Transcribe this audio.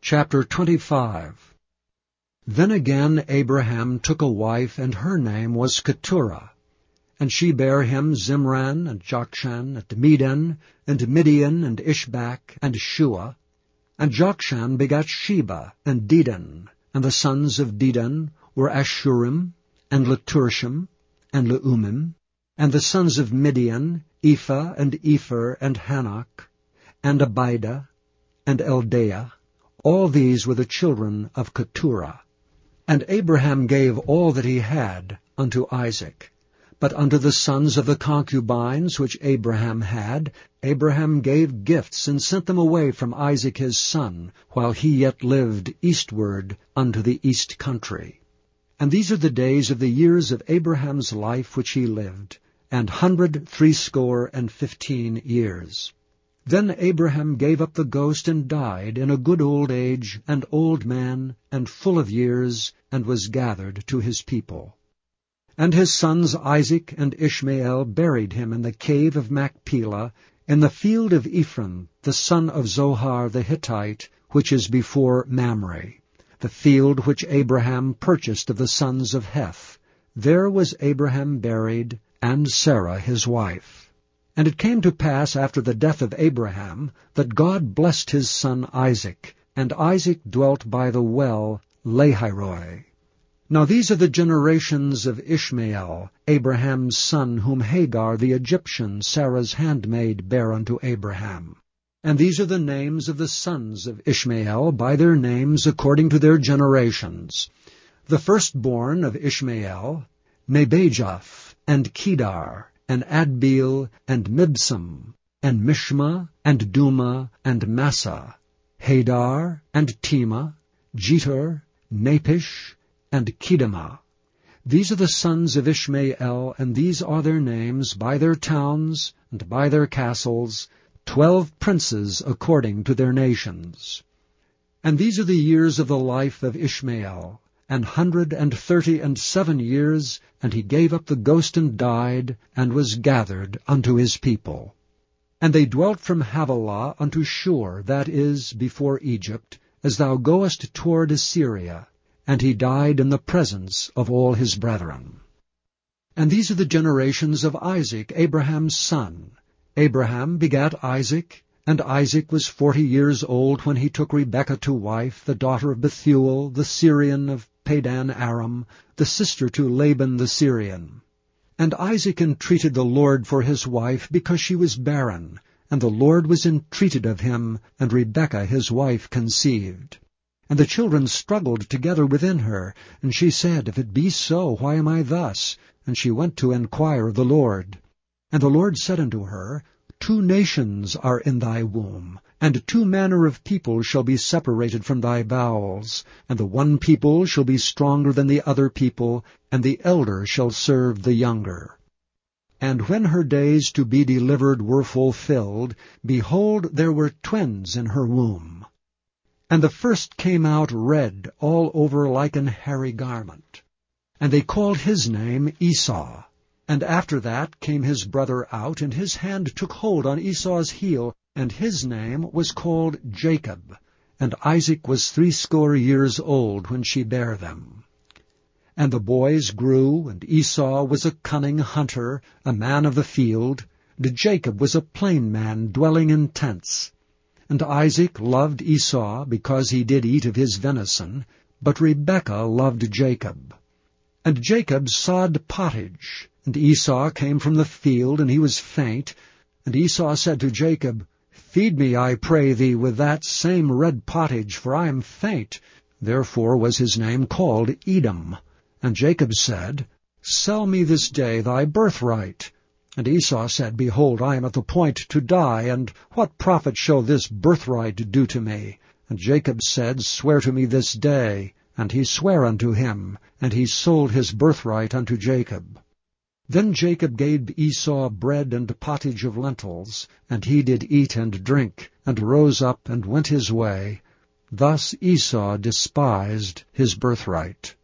Chapter 25. Then again Abraham took a wife, and her name was Keturah. And she bare him Zimran, and Jokshan, and Medan, and Midian, and Ishbak, and Shua. And Jokshan begat Sheba, and Dedan. And the sons of Dedan were Ashurim, and Leturshim, and Leumim. And the sons of Midian, Ephah, and Epher, and Hanok, and Abidah, and Eldaah. All these were the children of Keturah. And Abraham gave all that he had unto Isaac. But unto the sons of the concubines which Abraham had, Abraham gave gifts, and sent them away from Isaac his son, while he yet lived eastward unto the east country. And these are the days of the years of Abraham's life which he lived, 160 years. Then Abraham gave up the ghost, and died in a good old age, and old man, and full of years, and was gathered to his people. And his sons Isaac and Ishmael buried him in the cave of Machpelah, in the field of Ephron, the son of Zohar the Hittite, which is before Mamre, the field which Abraham purchased of the sons of Heth. There was Abraham buried, and Sarah his wife. And it came to pass after the death of Abraham, that God blessed his son Isaac, and Isaac dwelt by the well Lahairoi. Now these are the generations of Ishmael, Abraham's son, whom Hagar the Egyptian, Sarah's handmaid, bare unto Abraham. And these are the names of the sons of Ishmael, by their names according to their generations. The firstborn of Ishmael, Nebajoth, and Kedar, and Adbeel, and Mibsam, and Mishma, and Duma, and Massa, Hadar, and Tema, Jetur, Napish, and Kedemah. These are the sons of Ishmael, and these are their names, by their towns, and by their castles, 12 princes according to their nations. And these are the years of the life of Ishmael, 137 years, and he gave up the ghost and died, and was gathered unto his people. And they dwelt from Havilah unto Shur, that is, before Egypt, as thou goest toward Assyria, and he died in the presence of all his brethren. And these are the generations of Isaac, Abraham's son. Abraham begat Isaac, and Isaac was 40 years old when he took Rebekah to wife, the daughter of Bethuel, the Syrian of Padan Aram, the sister to Laban the Syrian. And Isaac entreated the Lord for his wife, because she was barren, and the Lord was entreated of him, and Rebekah his wife conceived. And the children struggled together within her, and she said, If it be so, why am I thus? And she went to enquire of the Lord. And the Lord said unto her, 2 nations are in thy womb, and 2 manner of people shall be separated from thy bowels, and the one people shall be stronger than the other people, and the elder shall serve the younger. And when her days to be delivered were fulfilled, behold, there were twins in her womb. And the first came out red all over like an hairy garment. And they called his name Esau. And after that came his brother out, and his hand took hold on Esau's heel, and his name was called Jacob. And Isaac was 80 years old when she bare them. And the boys grew, and Esau was a cunning hunter, a man of the field, and Jacob was a plain man dwelling in tents. And Isaac loved Esau, because he did eat of his venison, but Rebekah loved Jacob. And Jacob sawed pottage, and Esau came from the field, and he was faint. And Esau said to Jacob, Feed me, I pray thee, with that same red pottage, for I am faint. Therefore was his name called Edom. And Jacob said, Sell me this day thy birthright. And Esau said, Behold, I am at the point to die, and what profit shall this birthright do to me? And Jacob said, Swear to me this day. And he sware unto him, and he sold his birthright unto Jacob. Then Jacob gave Esau bread and pottage of lentils, and he did eat and drink, and rose up and went his way. Thus Esau despised his birthright.